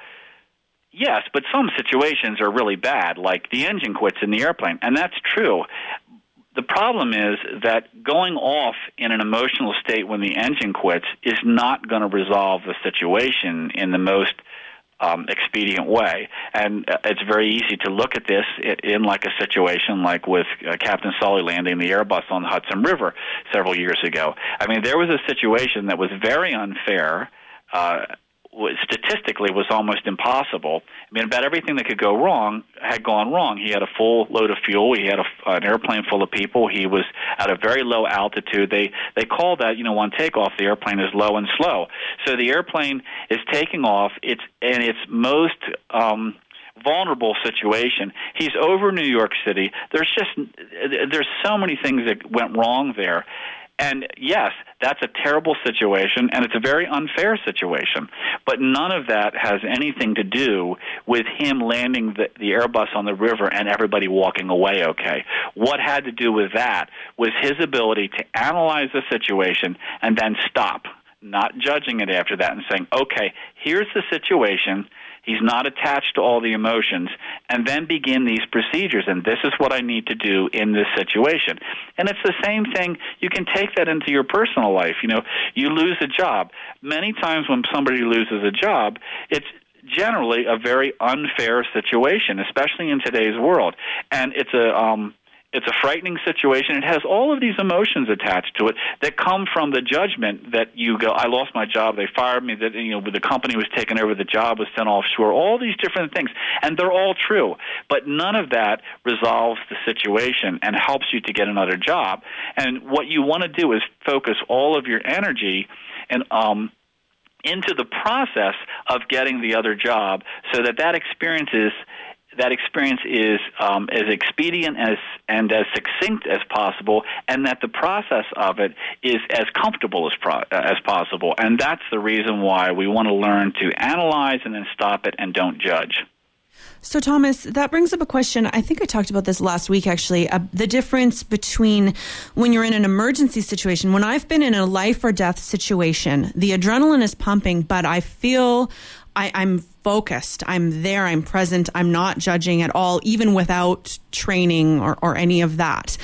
yes, but some situations are really bad, like the engine quits in the airplane, and that's true. The problem is that going off in an emotional state when the engine quits is not going to resolve the situation in the most um, expedient way. And uh, it's very easy to look at this in like a situation like with uh, Captain Sully landing the Airbus on the Hudson River several years ago. I mean, there was a situation that was very unfair, uh, statistically was almost impossible. I mean, about everything that could go wrong had gone wrong. He had a full load of fuel. He had a, an airplane full of people. He was at a very low altitude. They they call that, you know, on takeoff, the airplane is low and slow. So the airplane is taking off. It's in its most um, vulnerable situation. He's over New York City. There's just there's so many things that went wrong there. And yes, that's a terrible situation, and it's a very unfair situation. But none of that has anything to do with him landing the, the Airbus on the river and everybody walking away okay. What had to do with that was his ability to analyze the situation and then stop, not judging it after that and saying, okay, here's the situation. He's not attached to all the emotions, and then begin these procedures, and this is what I need to do in this situation. And it's the same thing. You can take that into your personal life. You know, you lose a job. Many times when somebody loses a job, it's generally a very unfair situation, especially in today's world. And it's a um, it's a frightening situation. It has all of these emotions attached to it that come from the judgment that you go, I lost my job, they fired me, that, you know, the company was taken over, the job was sent offshore, all these different things. And they're all true. But none of that resolves the situation and helps you to get another job. And what you want to do is focus all of your energy and um into the process of getting the other job, so that that experience is that experience is um, as expedient as and as succinct as possible, and that the process of it is as comfortable as pro- as possible. And that's the reason why we want to learn to analyze and then stop it and don't judge. So, Thomas, that brings up a question. I think I talked about this last week, actually, uh, the difference between when you're in an emergency situation. When I've been in a life or death situation, the adrenaline is pumping, but I feel I, I'm focused. I'm there. I'm present. I'm not judging at all, even without training or, or any of that.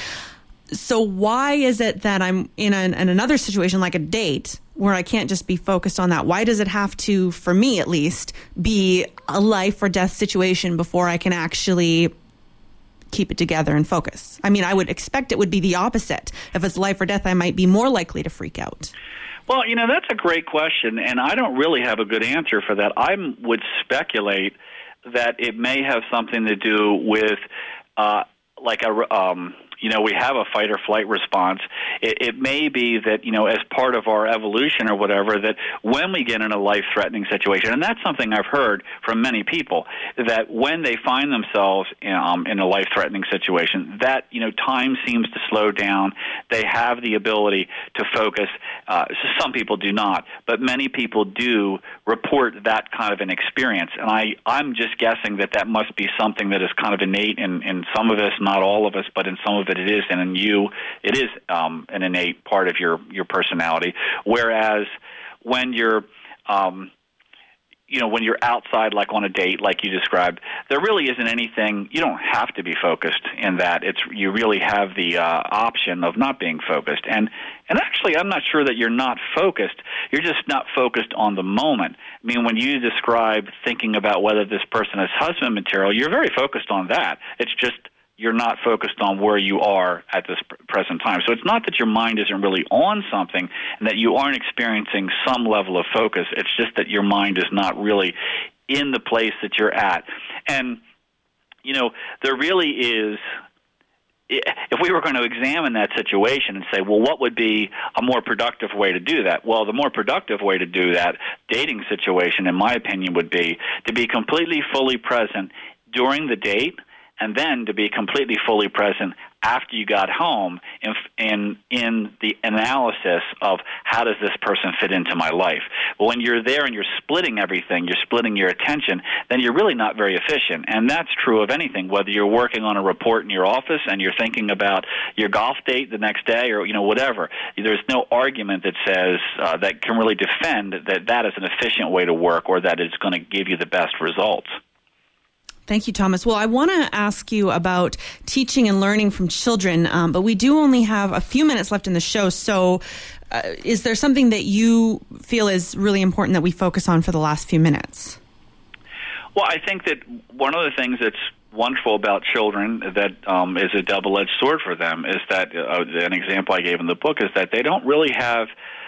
So why is it that I'm in, an, in another situation like a date where I can't just be focused on that? Why does it have to, for me at least, be a life or death situation before I can actually keep it together and focus? I mean, I would expect it would be the opposite. If it's life or death, I might be more likely to freak out. Well, you know, that's a great question, and I don't really have a good answer for that. I would speculate that it may have something to do with uh, like a... Um, You know, we have a fight or flight response. It, it may be that, you know, as part of our evolution or whatever, that when we get in a life-threatening situation, and that's something I've heard from many people, that when they find themselves in, um, in a life-threatening situation, that, you know, time seems to slow down. They have the ability to focus. Uh, some people do not, but many people do report that kind of an experience. And I, I'm just guessing that that must be something that is kind of innate in, in some of us, not all of us, but in some of that it is, and in you, it is um, an innate part of your, your personality. Whereas when you're, um, you know, when you're outside, like on a date, like you described, there really isn't anything. You don't have to be focused in that. It's you really have the uh, option of not being focused. And and actually, I'm not sure that you're not focused. You're just not focused on the moment. I mean, when you describe thinking about whether this person is husband material, you're very focused on that. It's just you're not focused on where you are at this present time. So it's not that your mind isn't really on something and that you aren't experiencing some level of focus. It's just that your mind is not really in the place that you're at. And, you know, there really is, if we were going to examine that situation and say, well, what would be a more productive way to do that? Well, the more productive way to do that dating situation, in my opinion, would be to be completely fully present during the date, and then to be completely fully present after you got home in, in in the analysis of how does this person fit into my life. But when you're there and you're splitting everything, you're splitting your attention, then you're really not very efficient. And that's true of anything, whether you're working on a report in your office and you're thinking about your golf date the next day or, you know, whatever. There's no argument that says uh, that can really defend that that is an efficient way to work or that it's going to give you the best results. Thank you, Thomas. Well, I want to ask you about teaching and learning from children, um, but we do only have a few minutes left in the show. So uh, is there something that you feel is really important that we focus on for the last few minutes? Well, I think that one of the things that's wonderful about children that um, is a double-edged sword for them is that uh, an example I gave in the book is that they don't really have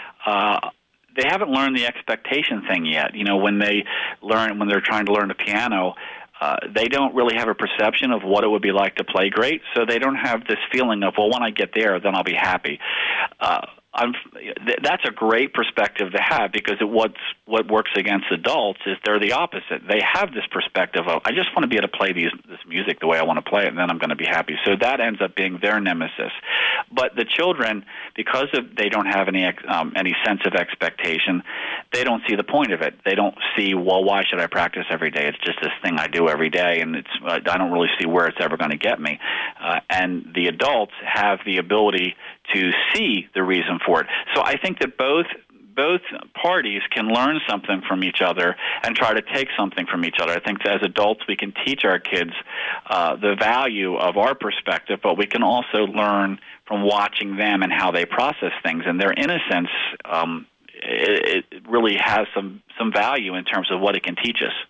uh, they haven't learned the expectation thing yet. You know, when they learn when they're trying to learn the piano, Uh, they don't really have a perception of what it would be like to play great, so they don't have this feeling of, well, when I get there, then I'll be happy. Uh, I'm, th- that's a great perspective to have because it, what's, what works against adults is they're the opposite. They have this perspective of, I just want to be able to play these, this music the way I want to play it, and then I'm going to be happy. So that ends up being their nemesis. But the children, because of they don't have any um, any sense of expectation, they don't see the point of it. They don't see, well, why should I practice every day? It's just this thing I do every day, and it's uh, I don't really see where it's ever going to get me. Uh, and the adults have the ability to see the reason for it. So I think that both both parties can learn something from each other and try to take something from each other. I think that as adults we can teach our kids uh, the value of our perspective, but we can also learn from watching them and how they process things. And their innocence um, it, it really has some, some value in terms of what it can teach us.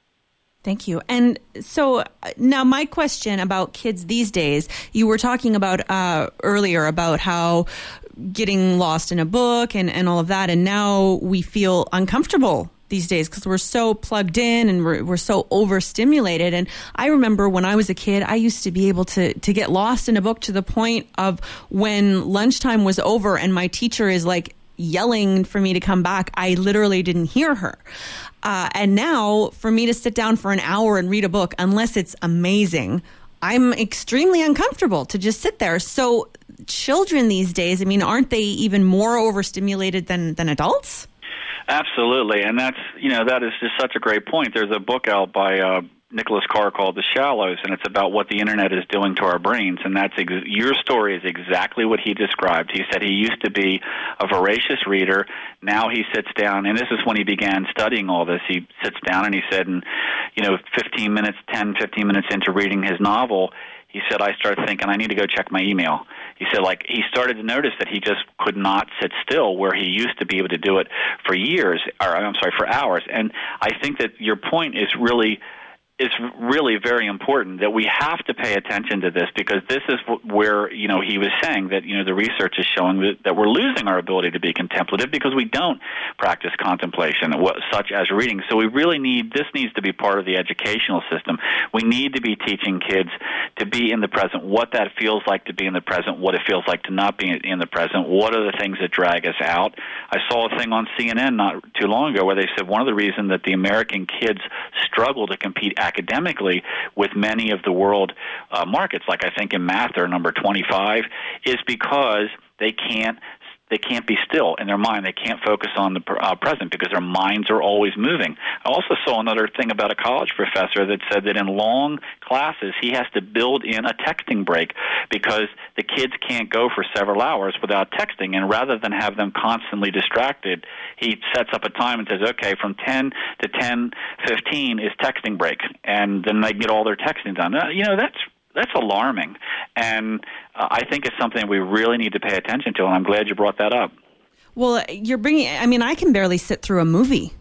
Thank you. And so now my question about kids these days, you were talking about uh, earlier about how getting lost in a book and, and all of that, and now we feel uncomfortable these days because we're so plugged in and we're, we're so overstimulated. And I remember when I was a kid, I used to be able to, to get lost in a book to the point of when lunchtime was over and my teacher is like yelling for me to come back, I literally didn't hear her. Uh, and now for me to sit down for an hour and read a book, unless it's amazing, I'm extremely uncomfortable to just sit there. So children these days, I mean, aren't they even more overstimulated than, than adults? Absolutely. And that's, you know, that is just such a great point. There's a book out by uh, Nicholas Carr called The Shallows, and it's about what the Internet is doing to our brains. And that's ex- your story is exactly what he described. He said he used to be a voracious reader. Now he sits down, and this is when he began studying all this. He sits down and he said, and, you know, fifteen minutes, ten, fifteen minutes into reading his novel, he said, I started thinking, I need to go check my email. He said, like, he started to notice that he just could not sit still where he used to be able to do it for years, or I'm sorry, for hours. And I think that your point is really is really very important, that we have to pay attention to this, because this is where, you know, he was saying that, you know, the research is showing that, that we're losing our ability to be contemplative because we don't practice contemplation, such as reading. So we really need, this needs to be part of the educational system. We need to be teaching kids to be in the present, what that feels like to be in the present, what it feels like to not be in the present, what are the things that drag us out. I saw a thing on C N N not too long ago where they said one of the reasons that the American kids struggle to compete academically with many of the world uh, markets, like I think in math they're number twenty-five, is because they can't they can't be still in their mind. They can't focus on the uh, present because their minds are always moving. I also saw another thing about a college professor that said that in long classes he has to build in a texting break because the kids can't go for several hours without texting, and rather than have them constantly distracted, he sets up a time and says, okay, from ten to ten fifteen is texting break, and then they get all their texting done. Uh, you know, that's That's alarming, and uh, I think it's something we really need to pay attention to, and I'm glad you brought that up. Well, you're bringing, I mean, I can barely sit through a movie.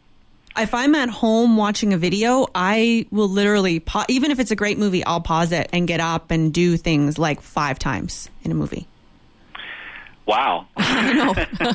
If I'm at home watching a video, I will literally, pa- even if it's a great movie, I'll pause it and get up and do things like five times in a movie. Wow. I know.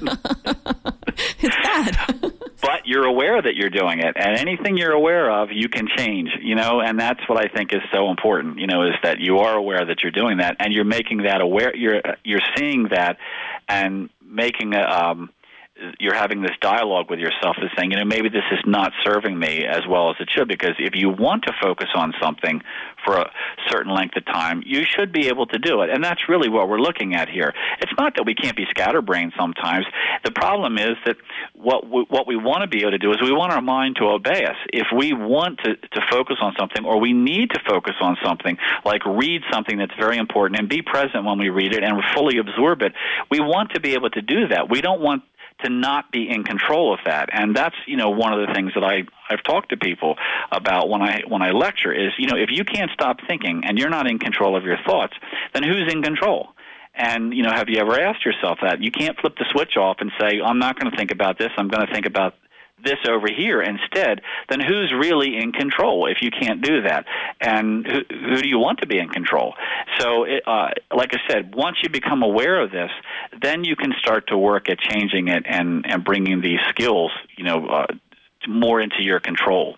It's bad. But you're aware that you're doing it, and anything you're aware of, you can change, you know, and that's what I think is so important, you know, is that you are aware that you're doing that, and you're making that aware, you're you're seeing that and making a, um, you're having this dialogue with yourself is saying, you know, maybe this is not serving me as well as it should, because if you want to focus on something for a certain length of time, you should be able to do it. And that's really what we're looking at here. It's not that we can't be scatterbrained sometimes. The problem is that what we, what we want to be able to do is we want our mind to obey us. If we want to, to focus on something, or we need to focus on something, like read something that's very important and be present when we read it and fully absorb it, we want to be able to do that. We don't want to not be in control of that. And that's, you know, one of the things that I, I've talked to people about when I when I lecture is, you know, if you can't stop thinking and you're not in control of your thoughts, then who's in control? And, you know, have you ever asked yourself that? You can't flip the switch off and say, I'm not going to think about this, I'm going to think about this over here instead. Then who's really in control if you can't do that? And who, who do you want to be in control? So, it, uh, like I said, once you become aware of this, then you can start to work at changing it and, and bringing these skills, you know, uh, more into your control.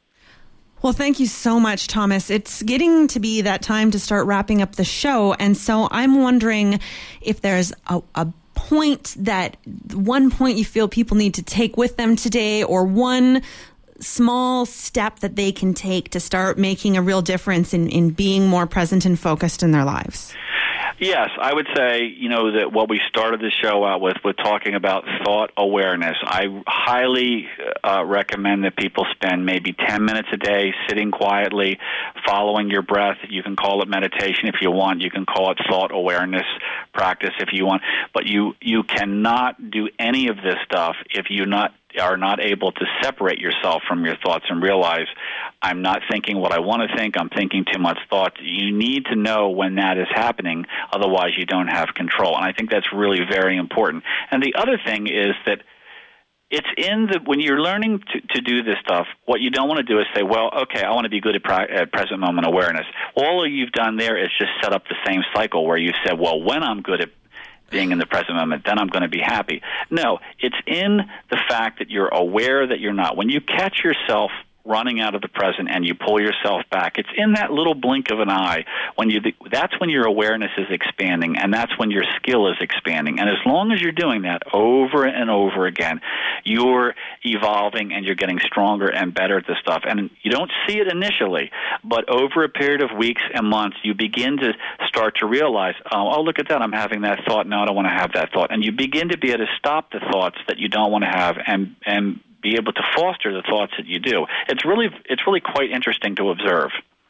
Well, thank you so much, Thomas. It's getting to be that time to start wrapping up the show. And so I'm wondering if there's a, a point that one point you feel people need to take with them today, or one small step that they can take to start making a real difference in, in being more present and focused in their lives. Yes, I would say, you know, that what we started the show out with, with talking about thought awareness. I highly uh, recommend that people spend maybe ten minutes a day sitting quietly, following your breath. You can call it meditation if you want. You can call it thought awareness practice if you want. But you, you cannot do any of this stuff if you not are not able to separate yourself from your thoughts and realize, I'm not thinking what I want to think, I'm thinking too much thought. You need to know when that is happening, otherwise you don't have control. And I think that's really very important. And the other thing is that it's in the, when you're learning to, to do this stuff, what you don't want to do is say, well, okay, I want to be good at, pri- at present moment awareness. All you've done there is just set up the same cycle where you said, well, when I'm good at being in the present moment, then I'm going to be happy. No, it's in the fact that you're aware that you're not. When you catch yourself running out of the present and you pull yourself back, it's in that little blink of an eye when you that's when your awareness is expanding, and that's when your skill is expanding. And as long as you're doing that over and over again, you're evolving and you're getting stronger and better at this stuff. And you don't see it initially, but over a period of weeks and months, you begin to start to realize, oh, oh look at that, I'm having that thought, now I don't want to have that thought. And you begin to be able to stop the thoughts that you don't want to have and and be able to foster the thoughts that you do. It's really it's really quite interesting to observe.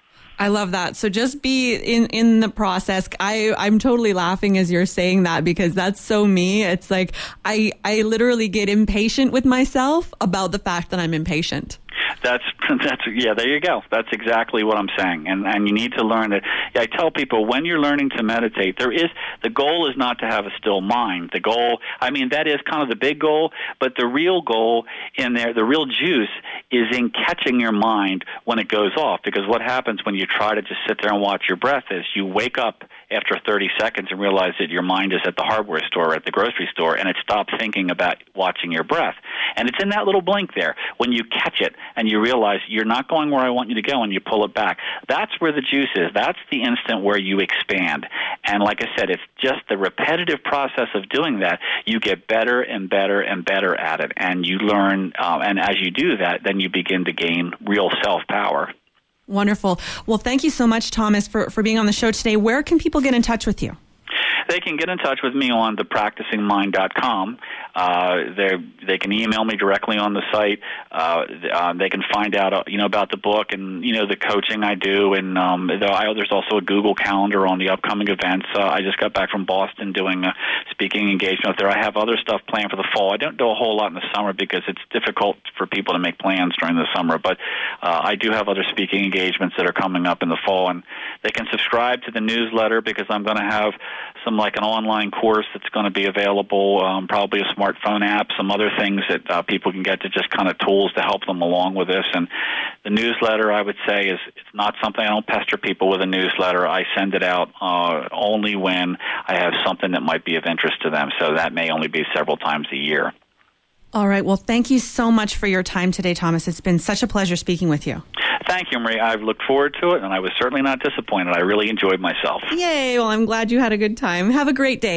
I love that. So just be in, in the process. I, I'm totally laughing as you're saying that, because that's so me. It's like I, I literally get impatient with myself about the fact that I'm impatient. That's that's yeah. There you go. That's exactly what I'm saying, and and you need to learn that. Yeah, I tell people when you're learning to meditate, there is the goal is not to have a still mind. The goal, I mean, that is kind of the big goal, but the real goal in there, the real juice, is in catching your mind when it goes off. Because what happens when you try to just sit there and watch your breath is you wake up after thirty seconds and realize that your mind is at the hardware store, at the grocery store, and it stops thinking about watching your breath. And it's in that little blink there when you catch it and you realize you're not going where I want you to go, and you pull it back. That's where the juice is. That's the instant where you expand. And like I said, it's just the repetitive process of doing that. You get better and better and better at it, and you learn, uh, and as you do that, then you begin to gain real self-power. Wonderful. Well, thank you so much, Thomas, for, for being on the show today. Where can people get in touch with you? They can get in touch with me on the practicing mind dot com. Uh, they can email me directly on the site. Uh, uh, they can find out, uh, you know, about the book and, you know, the coaching I do. And um, there's also a Google Calendar on the upcoming events. Uh, I just got back from Boston doing a speaking engagement there. I have other stuff planned for the fall. I don't do a whole lot in the summer because it's difficult for people to make plans during the summer. But uh, I do have other speaking engagements that are coming up in the fall. And they can subscribe to the newsletter because I'm going to have some like an online course that's going to be available, um, probably a smartphone app, some other things that uh, people can get to just kind of tools to help them along with this. And the newsletter, I would say, is it's not something, I don't pester people with a newsletter. I send it out uh, only when I have something that might be of interest to them. So that may only be several times a year. All right. Well, thank you so much for your time today, Thomas. It's been such a pleasure speaking with you. Thank you, Marie. I've looked forward to it, and I was certainly not disappointed. I really enjoyed myself. Yay. Well, I'm glad you had a good time. Have a great day.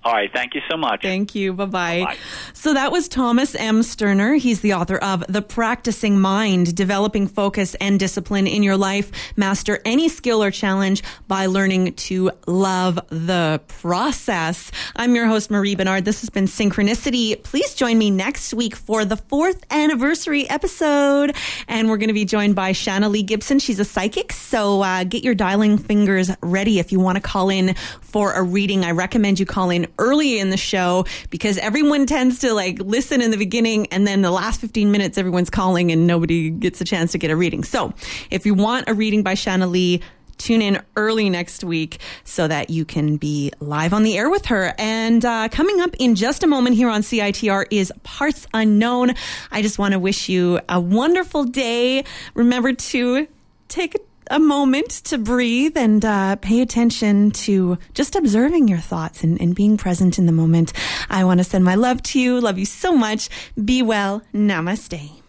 All right. Thank you so much. Thank you. Bye-bye. Bye-bye. So that was Thomas M. Sterner. He's the author of The Practicing Mind, Developing Focus and Discipline in Your Life. Master any skill or challenge by learning to love the process. I'm your host, Marie Bernard. This has been Synchronicity. Please join me next week for the fourth anniversary episode. And we're going to be joined by Shanna Lee Gibson. She's a psychic. So uh, get your dialing fingers ready if you want to call in for a reading. I recommend you call in early in the show because everyone tends to like listen in the beginning and then the last fifteen minutes everyone's calling and nobody gets a chance to get a reading. So if you want a reading by Shanna Lee, tune in early next week so that you can be live on the air with her. And uh, coming up in just a moment here on C I T R is Parts Unknown. I just want to wish you a wonderful day. Remember to take a a moment to breathe and uh, pay attention to just observing your thoughts and, and being present in the moment. I want to send my love to you. Love you so much. Be well. Namaste.